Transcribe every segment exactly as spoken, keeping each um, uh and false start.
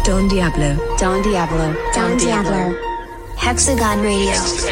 Don Diablo. Don Diablo. Don Diablo. Hexagon Radio.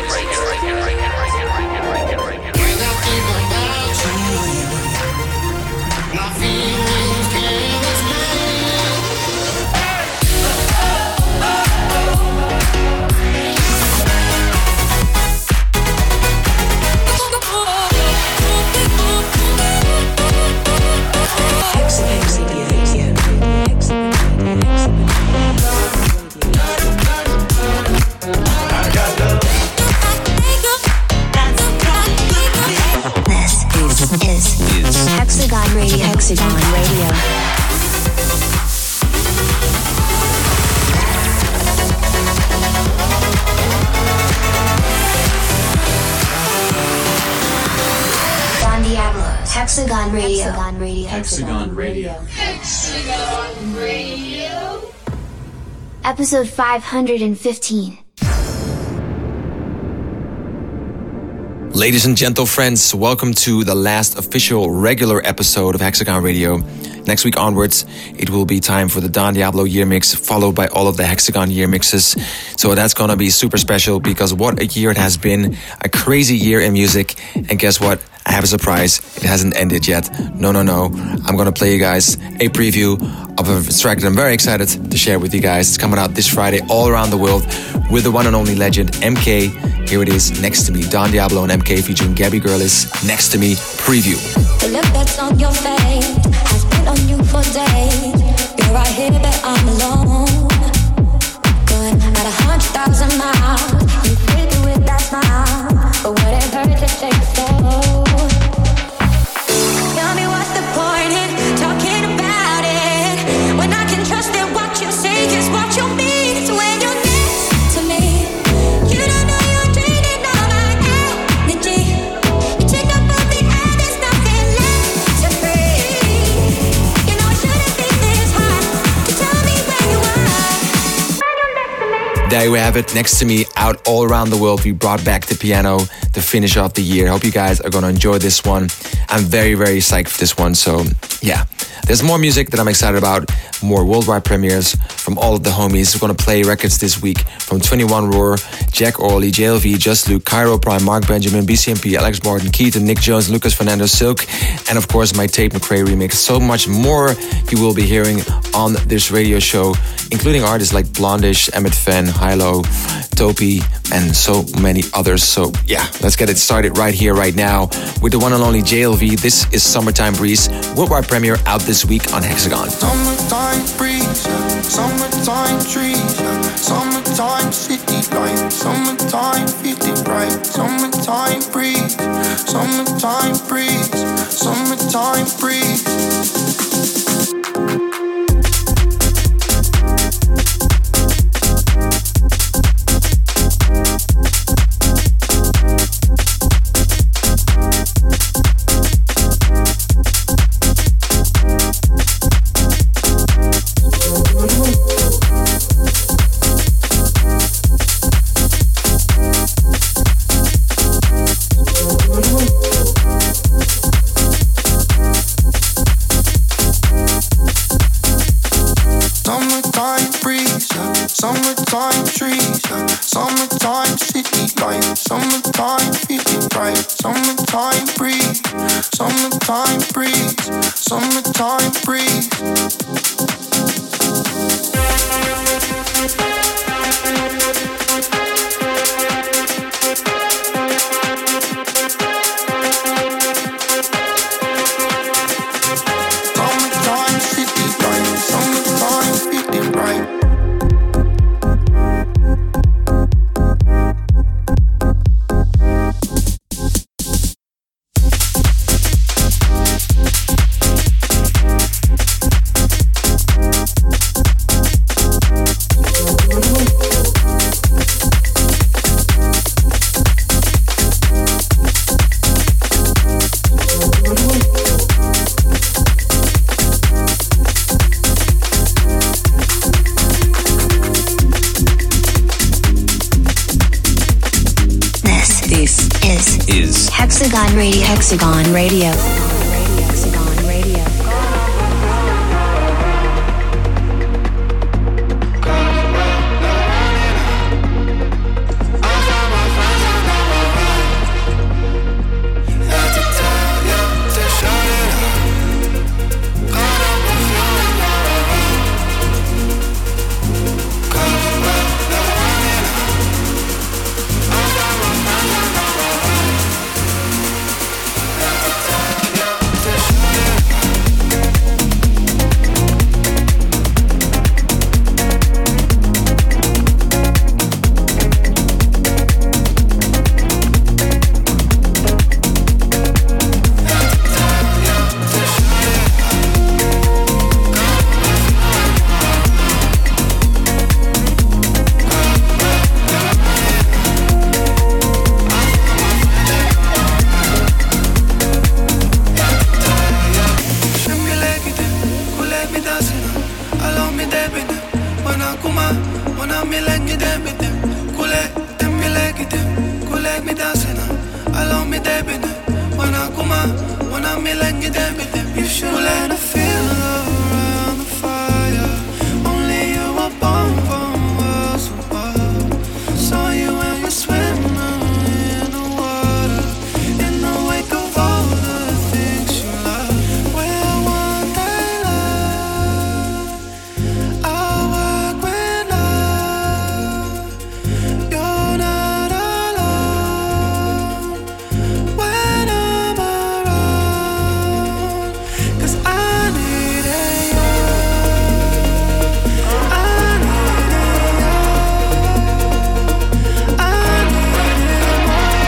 Hexagon Radio. Hexagon Radio. Don Diablo. Hexagon Radio. Hexagon Radio. Hexagon Radio. Hexagon Radio. Episode five hundred fifteen. Ladies and gentle friends, welcome to the last official regular episode of Hexagon Radio. Next week onwards, it will be time for the Don Diablo year mix, followed by all of the Hexagon year mixes. So that's gonna be super special because what a year it has been. A crazy year in music. And guess what? I have a surprise. It hasn't ended yet. No, no, no. I'm gonna play you guys a preview of a track that I'm very excited to share with you guys. It's coming out this Friday all around the world with the one and only legend M K. Here it is, Next to Me. Don Diablo and M K featuring Gabby Girlis. Next to Me preview. The look that's on your face has been on you for days. You're right here, but I'm alone. Going at a hundred thousand miles. You feel it with that smile, but what it hurts to take so. Tell me what's the point in talking about it when I can trust that what you say is what you mean. It's when you're next to me. You don't know you're draining all my energy. You take up all the air, there's nothing left to breathe. You know it shouldn't be this hard to tell me where you are when you're next to me. There you have it, Next to Me, out all around the world. We brought back the piano to finish off the year. Hope you guys are gonna enjoy this one. I'm very, very psyched for this one, so yeah. There's more music that I'm excited about, more worldwide premieres from all of the homies. We're gonna play records this week from twenty-one Roar, Jack Orley, J L V, Just Luke, Cairo Prime, Mark Benjamin, B C M P, Alex Martin, Keaton, Nick Jones, Lucas Fernando, Silk, and of course my Tate McRae remix. So much more you will be hearing on this radio show, including artists like Blondish, Emmett Fenn, Hilo, Topi, and so many others. So yeah, let's get it started right here, right now with the one and only J L V. This is Summertime Breeze, worldwide premiere out this week on Hexagon. Summertime breeze, summertime trees, summertime city life, summertime fifty bright, summertime breeze, summertime breeze, summertime breeze. Summertime trees, summertime city life, summertime fifty bright, summertime breeze, summertime breeze, summertime breeze. Summertime city life, summertime fifty bright. Hexagon Radio. Hexagon Radio. Hexagon Radio. kuma, wanna me like me dem me dem. Kule, dem me like it dem. Kule me dancing now, allow me dem me dem. Wanna kuma, wanna me like me dem me dem. You should let it feel around the fire. Only you are born from worlds apart. Saw you when you swim in the water, in the wake of all the things you love. We're one day love. I'll work with love. You're not alone when I'm around. 'Cause I needed you. I needed you. I needed more.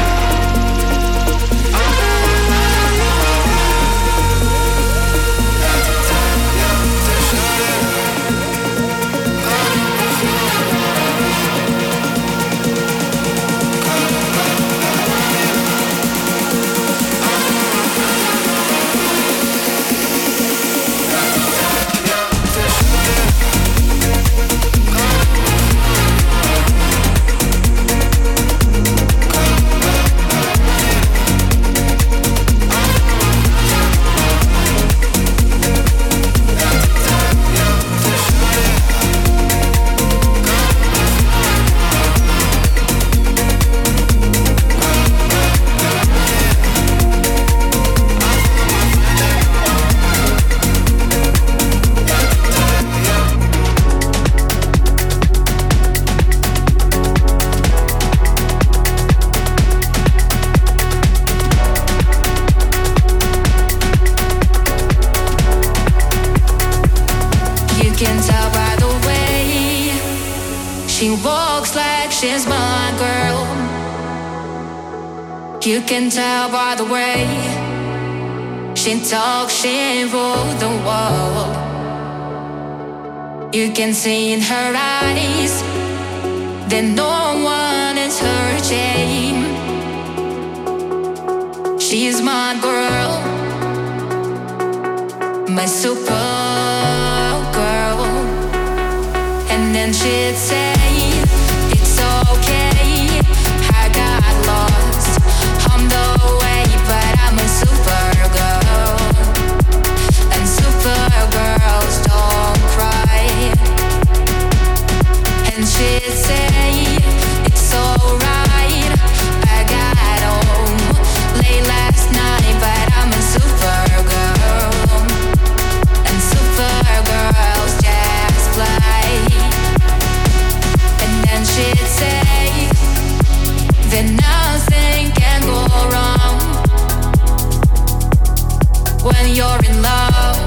You can tell by the way she walks like she's my girl. You can tell by the way she talks, she ruled the world. You can see in her eyes that no one is her shame. She's my girl, my super girl. And then she'd say, it's okay, I got lost on the way, but I'm a super girl. And super girls don't cry. And she'd say, it's alright, I got home late last night, but I'm a super girl. And super girls just play. And then she'd say that nothing can go wrong when you're in love.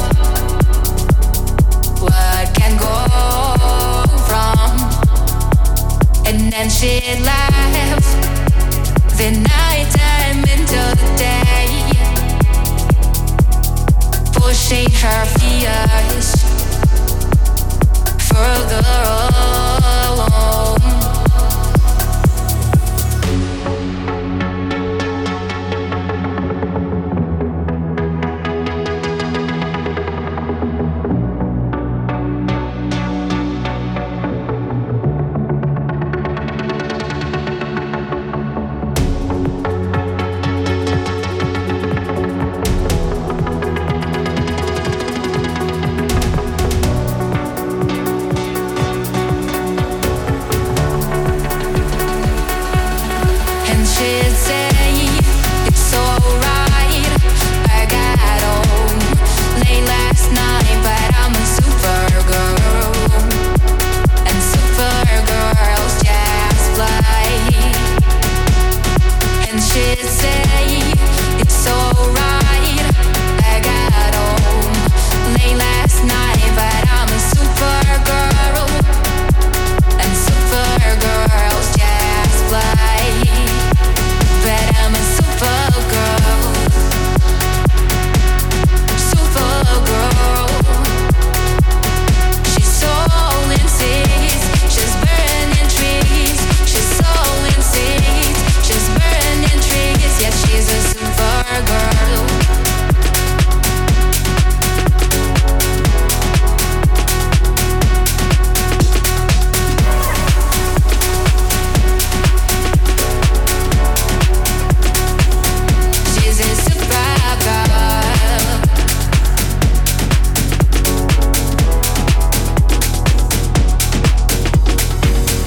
What can go wrong? And then she'd laugh the nighttime into the day, pushing her fears further along.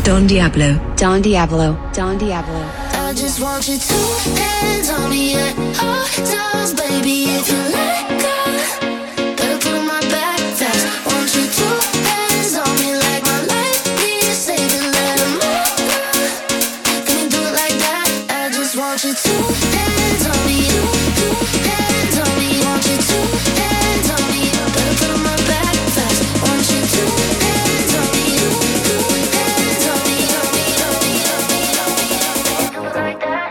Don Diablo. Don Diablo. Don Diablo. I just want you to hands on me at all times, baby. If you let go, better put on my back fast. Want you to hands on me like my life is saving. Let 'em all go. Can you do it like that? I just want you to hands on me, you, you, hands on me. Want you to hands on me, better put on my back fast. Want you to hands on me, you, you, hands on me, on me, on me, on me, on me, on me. Do it like that.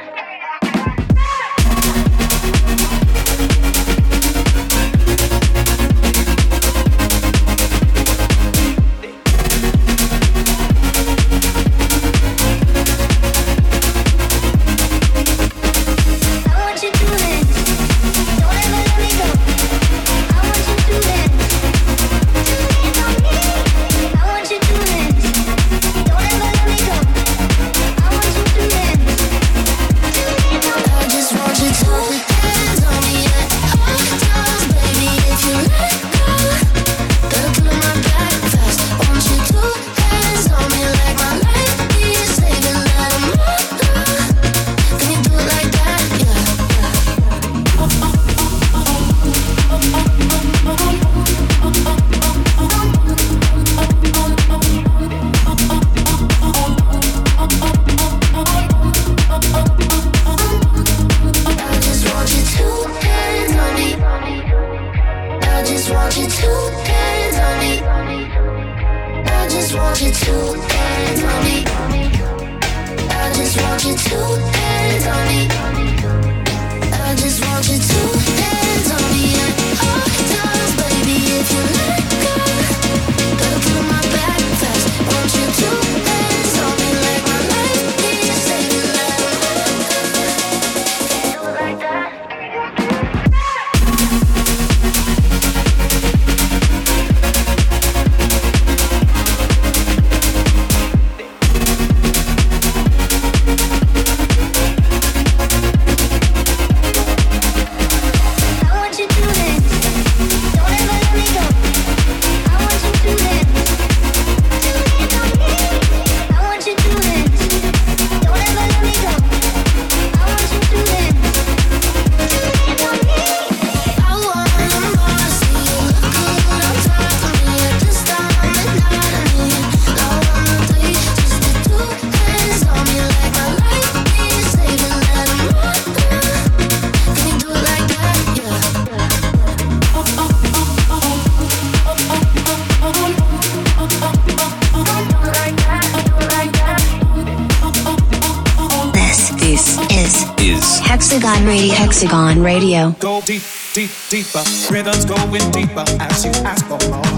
Hexagon Radio. Hexagon Radio. Go deep, deep, deeper. Rhythms going deeper as you ask for more.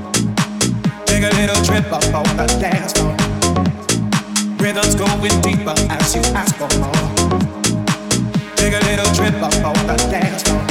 Take a little trip up on the dance floor. Rhythms going deeper as you ask for more. Take a little trip up on the dance floor.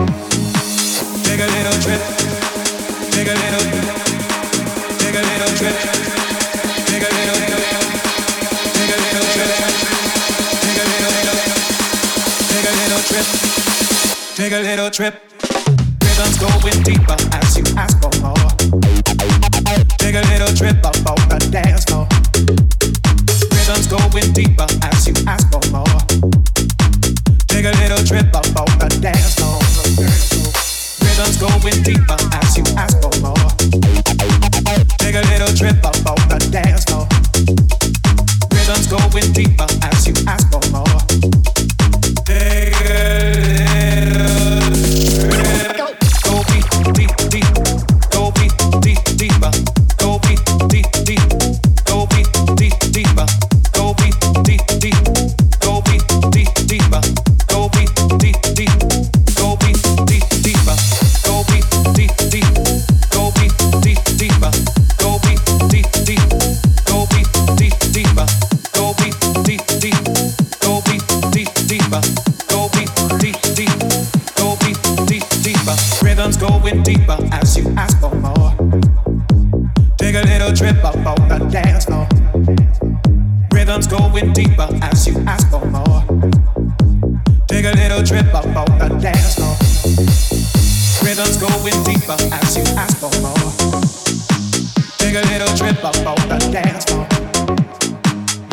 Take a little trip. Take a little. Take a little trip. Take a little. Take a little trip. Take a little. Take a little trip, take a little trip. Rhythms going deeper as you ask for more. Take a little trip up on the dance floor. Rhythms going deeper as you ask for more. Take a little trip up on the dance floor. Rhythms going deeper as you ask for more. Take a little trip up on the dance floor. Rhythms going deeper as you ask for more. Take a little trip. Go deep, deep, deep. Go deep, deep, deeper. Go deep, deep, deep. Go deep, deep, deeper. Go deep, deep, deep. Go deep, deep, deeper. Go deep, deep, deep. Go deep, deep, deeper. Go deep, deep, deep. Go deep, deep, deeper. Go deep, deep, deep. Go deep, deep, deeper. Go deep, deep, deep. Go deep, deep, deeper. Go deep, deep, deep. Go deep, deep, deeper. Rhythms going deeper as you ask for more. Take a little trip up on the dance floor. Rhythms going deeper as you ask for more. Take a little trip up on the dance floor. Rhythms going deeper as you ask for more. Take a little trip up on the dance floor.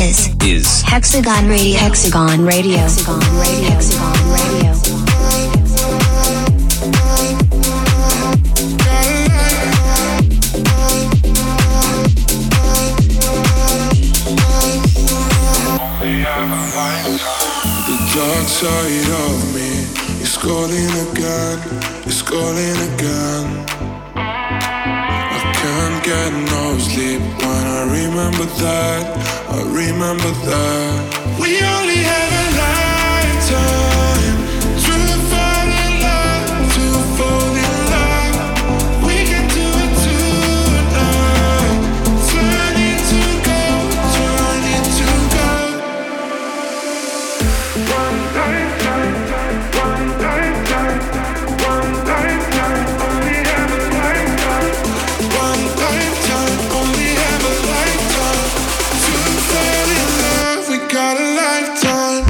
is is Hexagon Radio. Hexagon Radio. Hexagon Radio. Hexagon Radio. The dark side of me is calling again, is calling again. I can't get no sleep when I remember that, I remember that. We only have a lifetime to fall in love, to fall in love. We can do it tonight. Turn it to gold, turn it to gold. One lifetime, one lifetime, one lifetime, only have a lifetime. One lifetime, only have a lifetime to fall in love. We got a lifetime.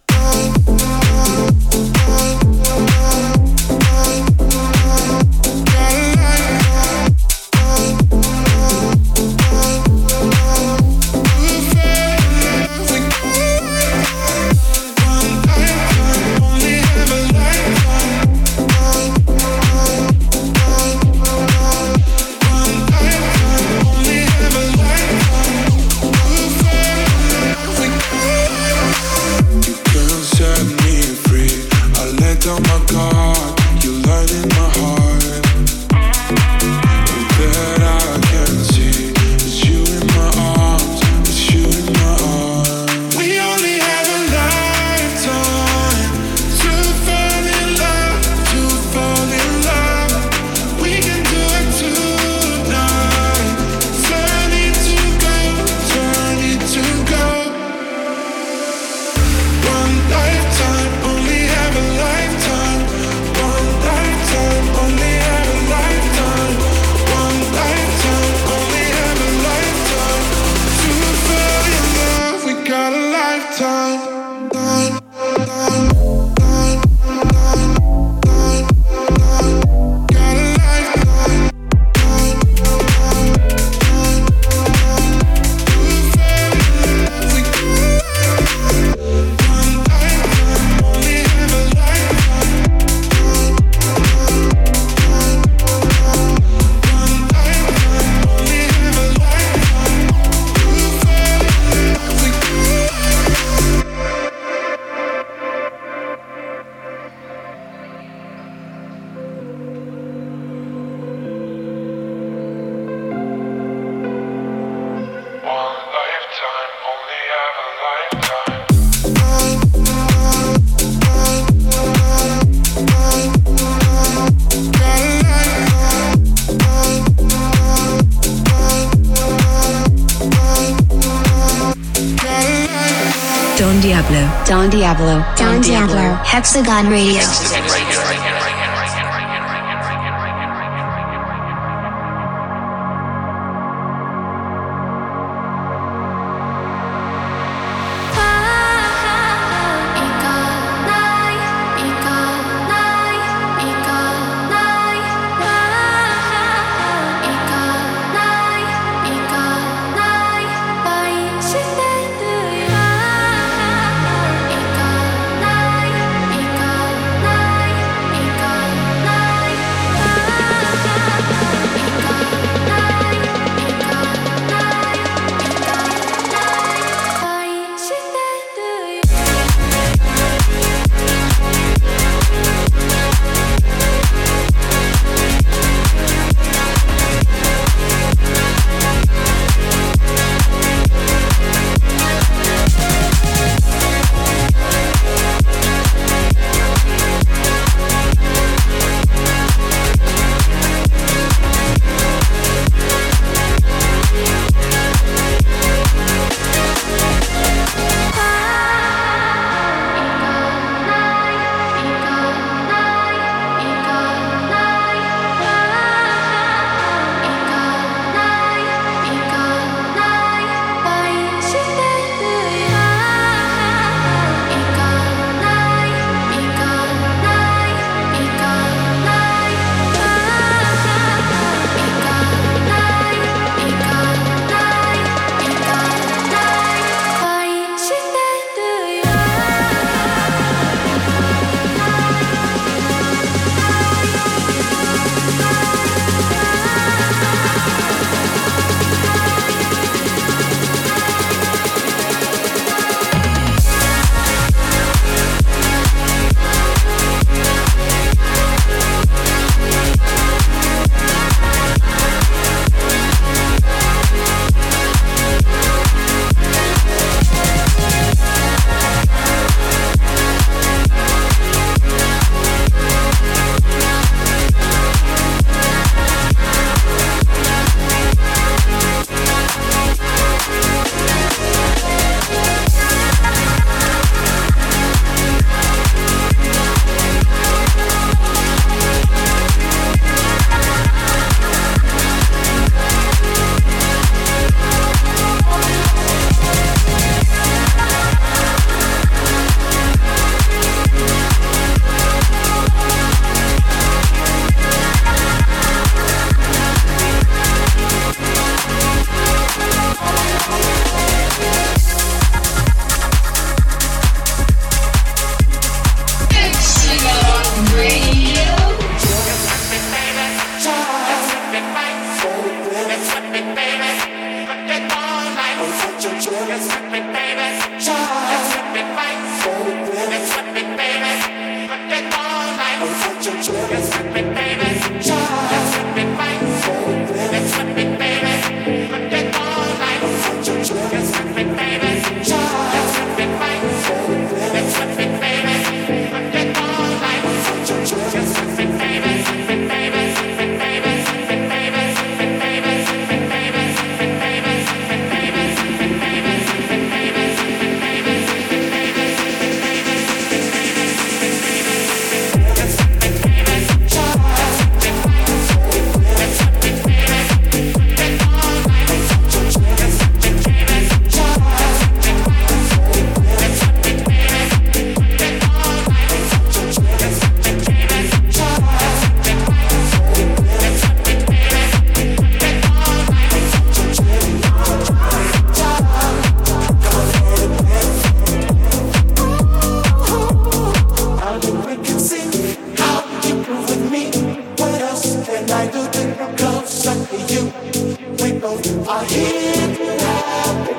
Don Diablo. Don Diablo. Don Diablo. Hexagon Radio. Hexagon Radio. Night.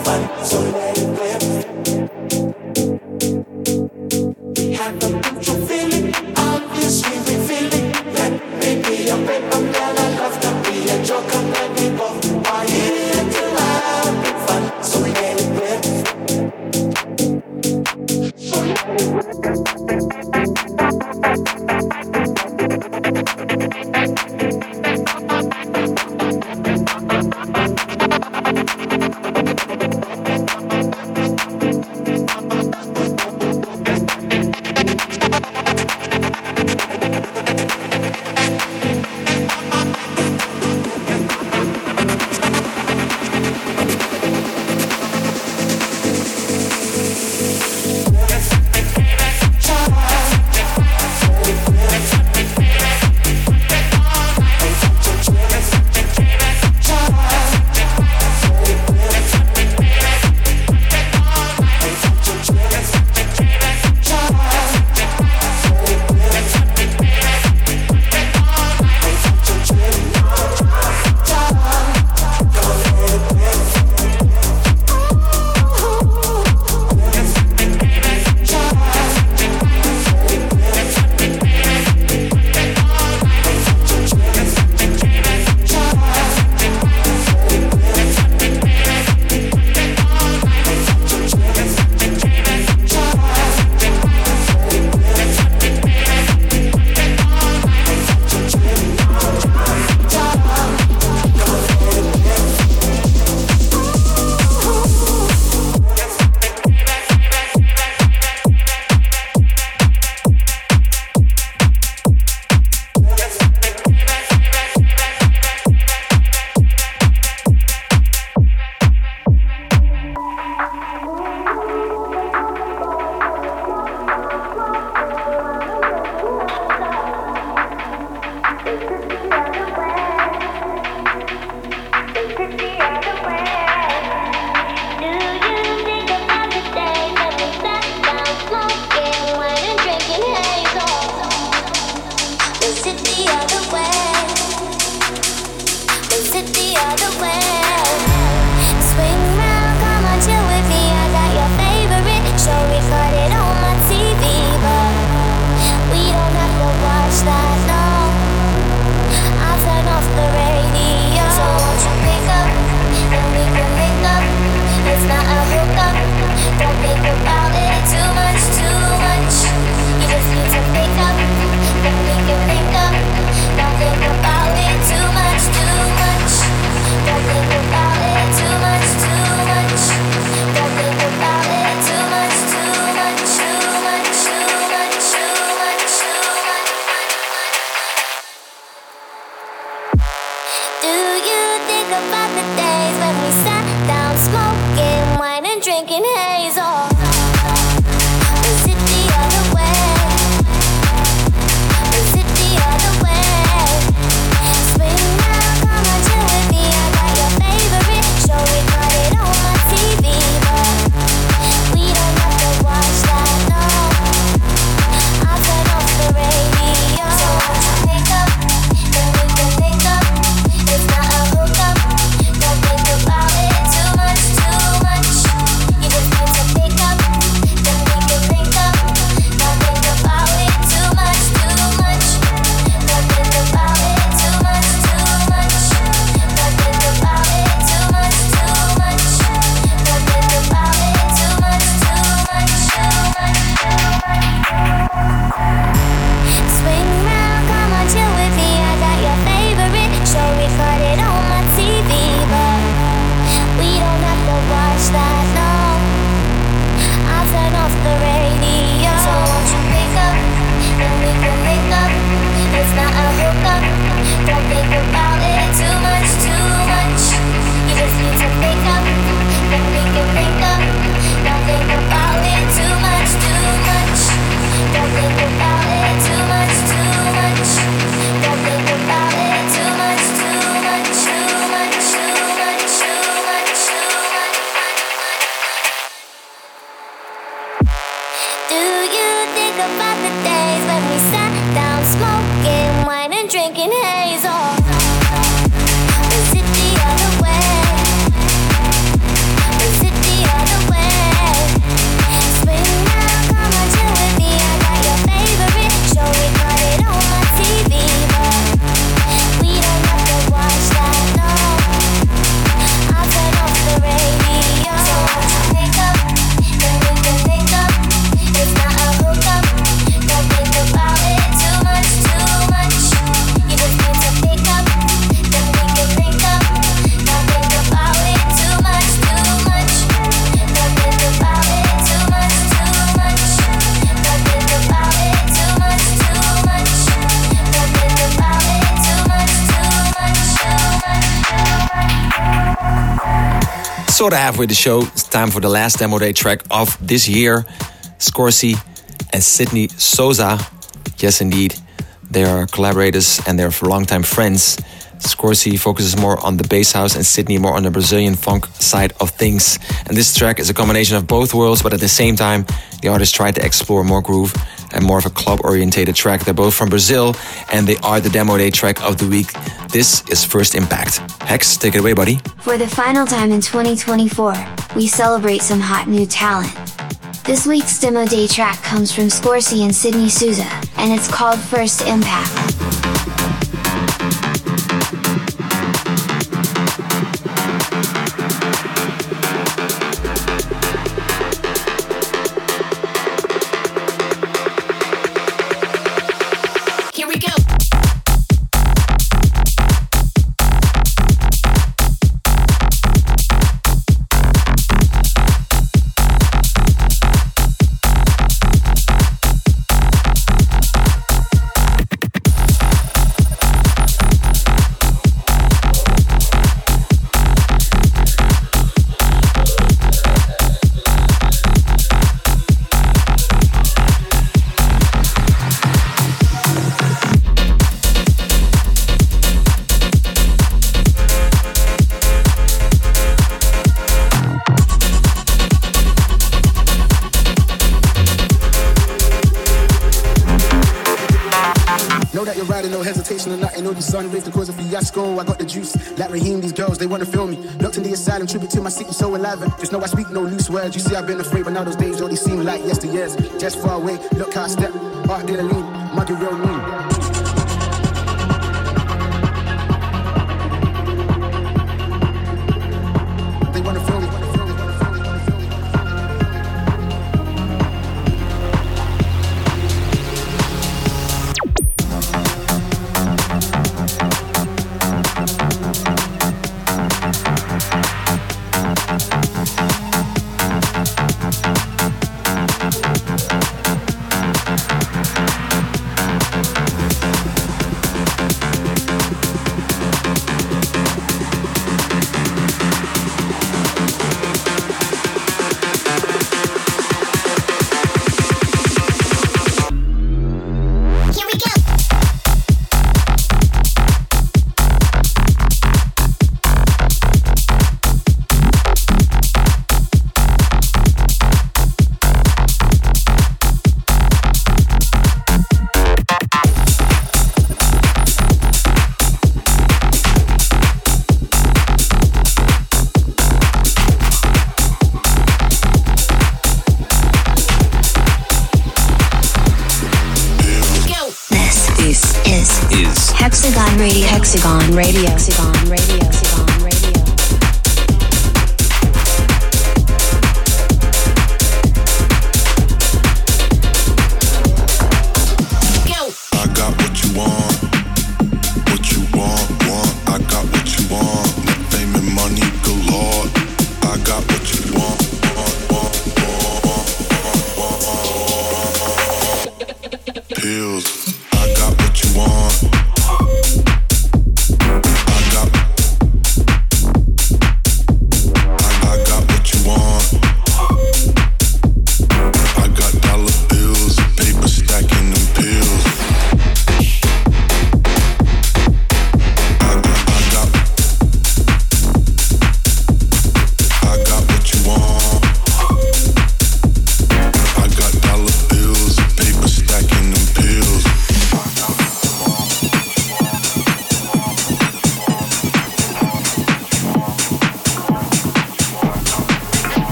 Is it the other way? Is it sort of halfway the show. It's time for the last demo day track of this year. Scorsese and Sydney Souza. Yes, indeed. They are collaborators and they're longtime friends. Scorsese focuses more on the bass house and Sydney more on the Brazilian funk side of things. And this track is a combination of both worlds, but at the same time, the artists tried to explore more groove and more of a club-orientated track. They're both from Brazil, and they are the demo day track of the week. This is First Impact. Hex, take it away, buddy. For the final time in twenty twenty-four, we celebrate some hot new talent. This week's demo day track comes from Scorsese and Sydney Souza, and it's called First Impact. Sunroof, the cause of fiasco, I got the juice. Like Raheem, these girls, they wanna feel me. Locked in the asylum, tribute to my city, so alive. Just know I speak no loose words. You see, I've been afraid, but now those days only seem like yesteryears. Just far away, look how I step. Art did a lean, muggy real mean. Hexagon Radio. Hexagon Radio. Hexagon Radio. Hexagon Radio. I got what you want, what you want, want. I got what you want, net fame and money galore. I got what you want, want, want, want, want, want. Pills. I got what you want.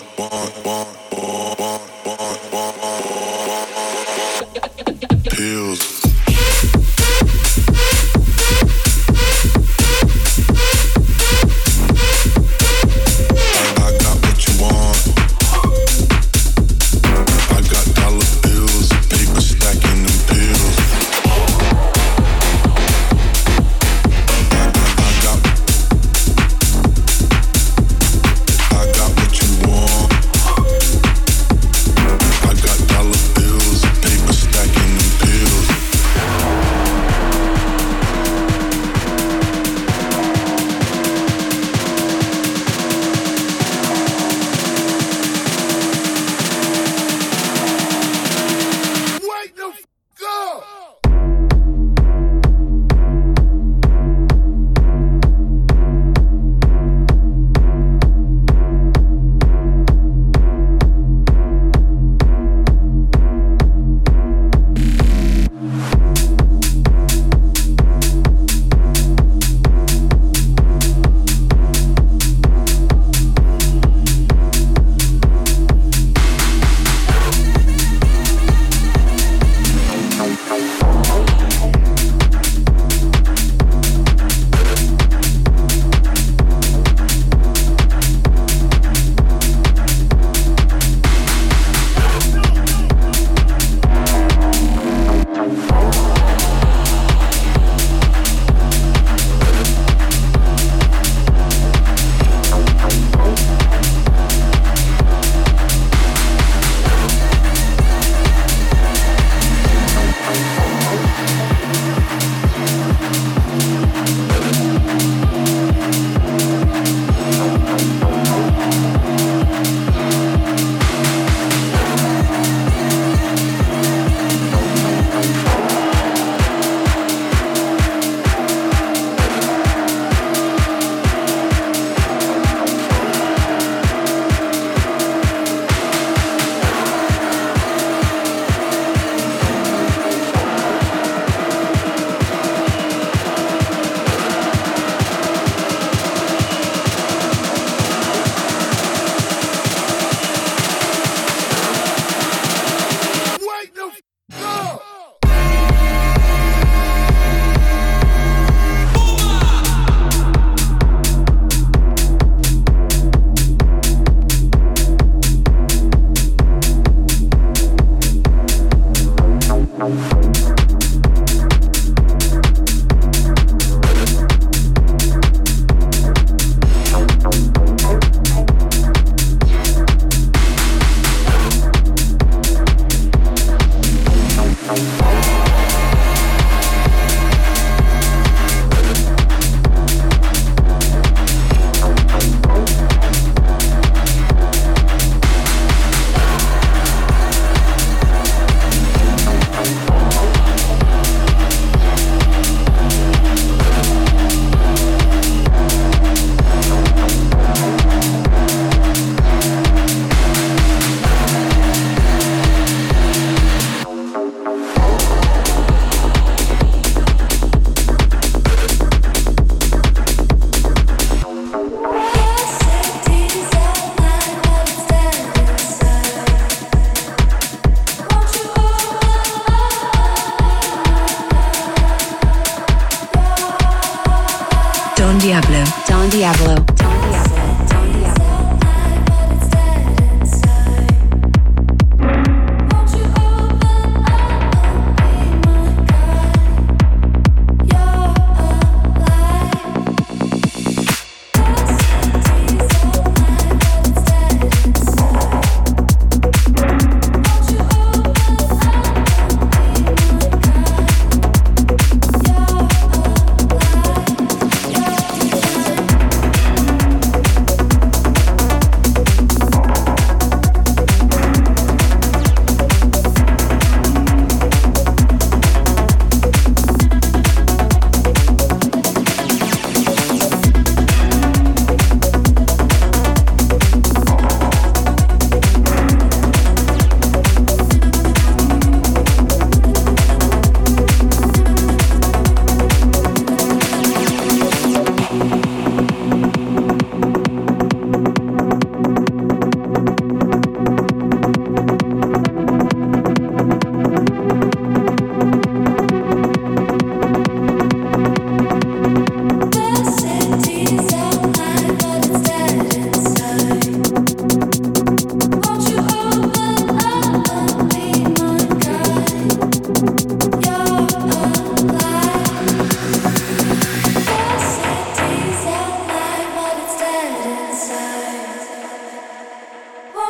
Diablo. Don Diablo. Don Diablo. Don Diablo.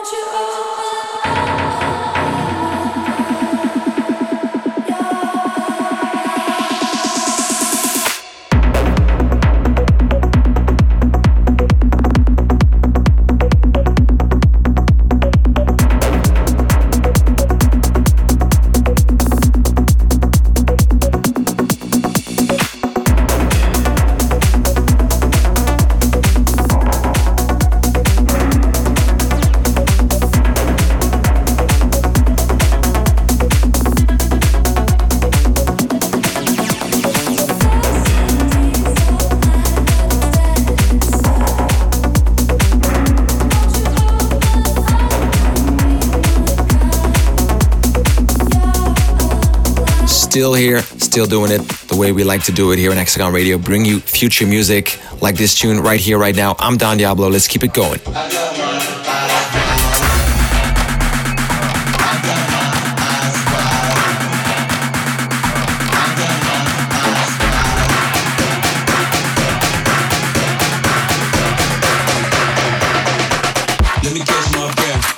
Still here, still doing it the way we like to do it here on Hexagon Radio. Bring you future music like this tune right here, right now. I'm Don Diablo. Let's keep it going. Let me catch my breath.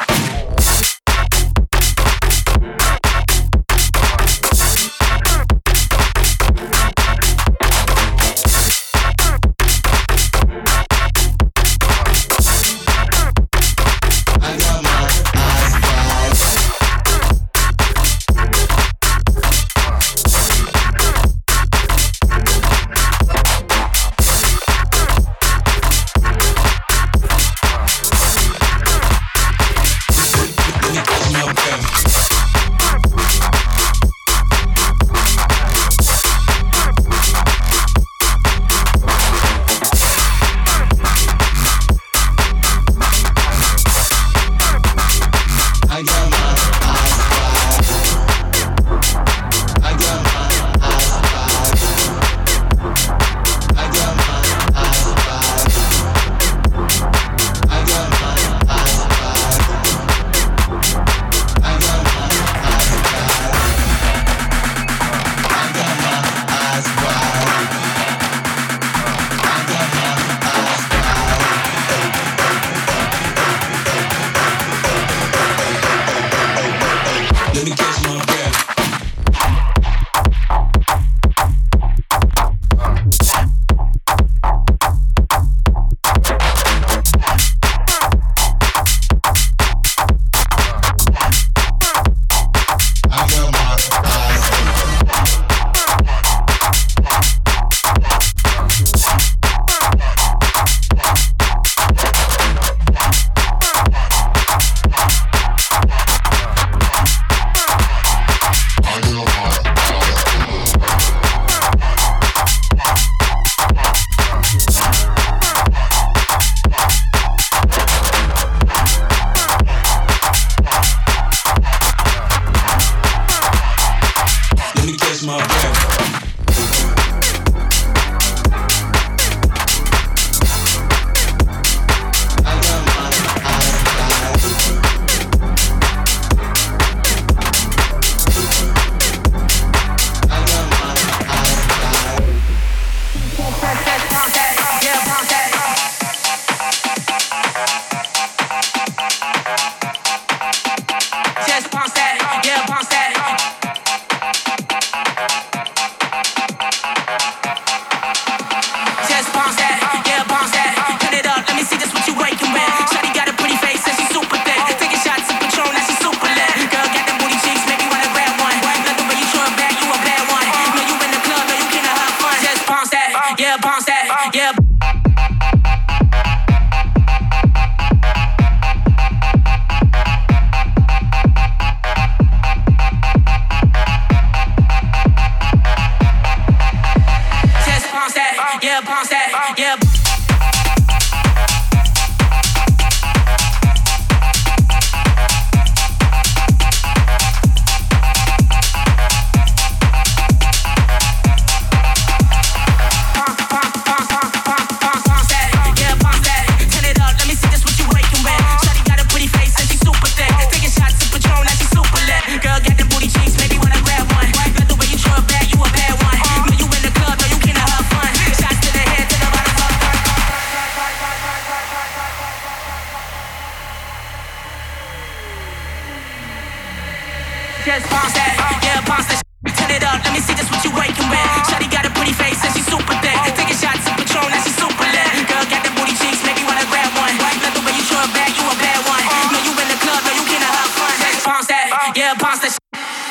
Just bounce that, yeah, bounce that. Turn it up, let me see just what you waking with. Shawty got a pretty face and she's super thick. Taking shots of Patron and she's super lit. Girl got the booty cheeks, make me wanna grab one. Love the way you throw it back, you a bad one. Know you in the club, know you can have fun. Just bounce that, yeah, bounce that.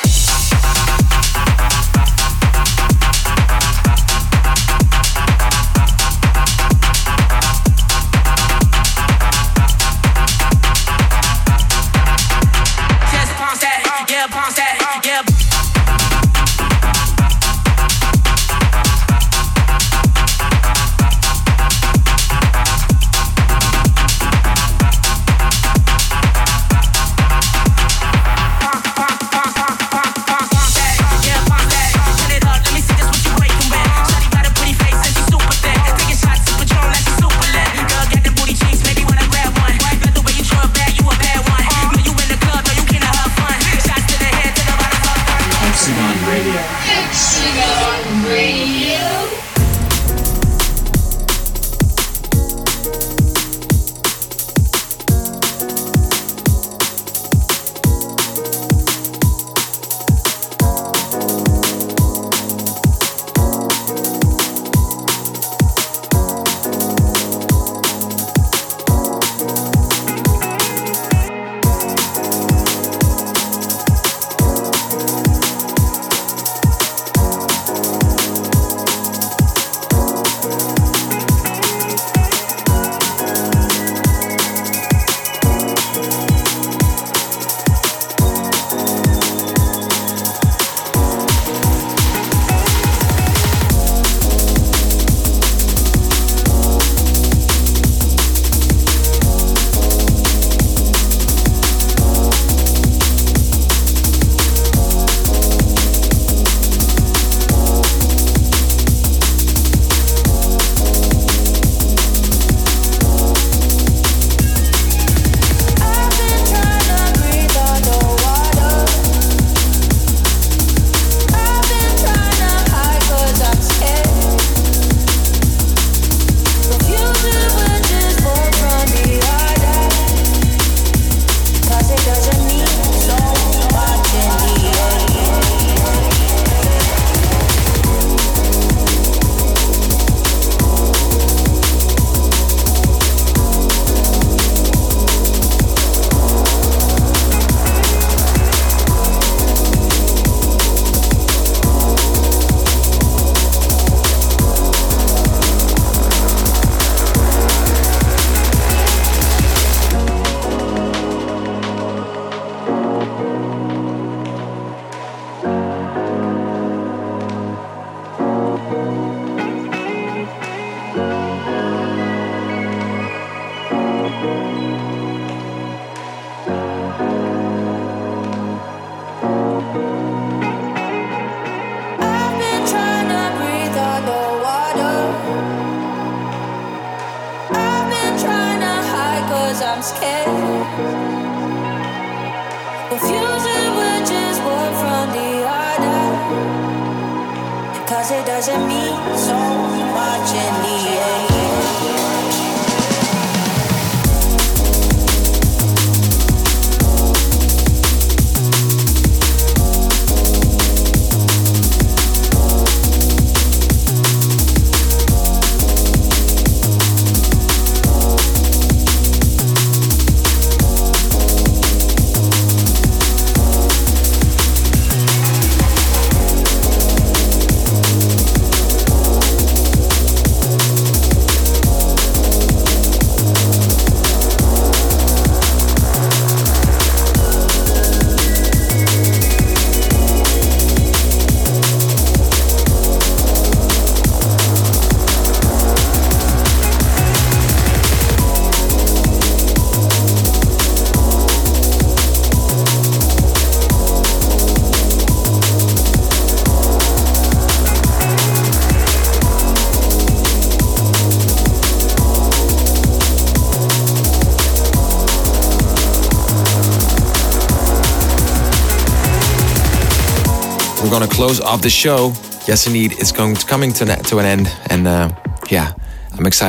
We're gonna close off the show. Yes, indeed, it's going to coming to, to an end, and uh, yeah, I'm excited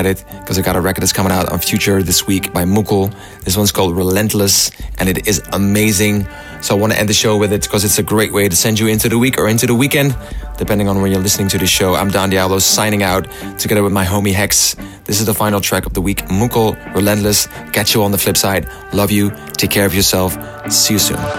because I got a record that's coming out on Future this week by Mukul. This one's called Relentless, and it is amazing. So I want to end the show with it because it's a great way to send you into the week or into the weekend, depending on when you're listening to the show. I'm Don Diablo signing out together with my homie Hex. This is the final track of the week, Mukul, Relentless. Catch you on the flip side. Love you. Take care of yourself. See you soon.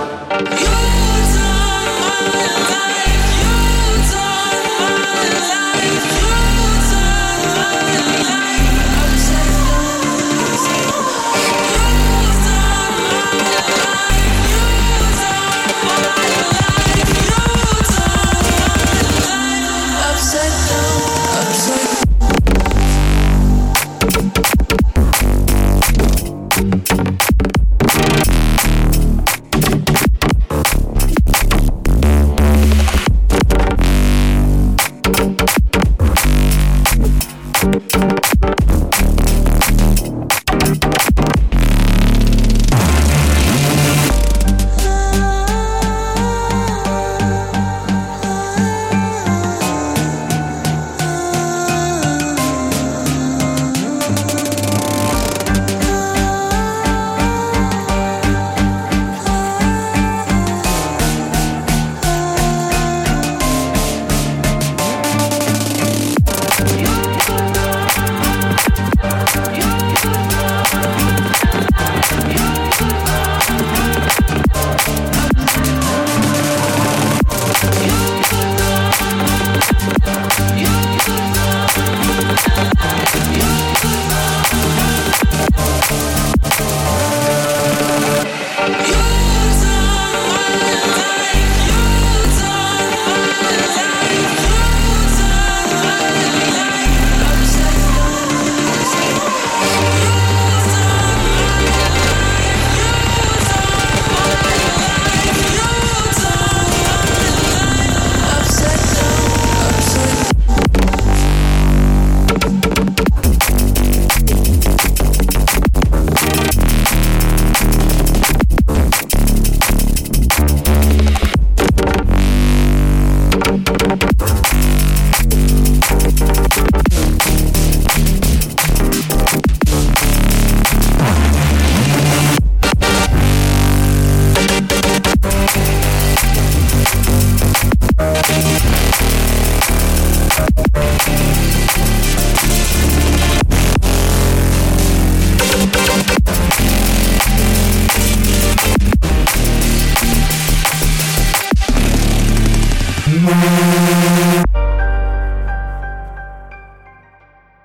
We'll be right back.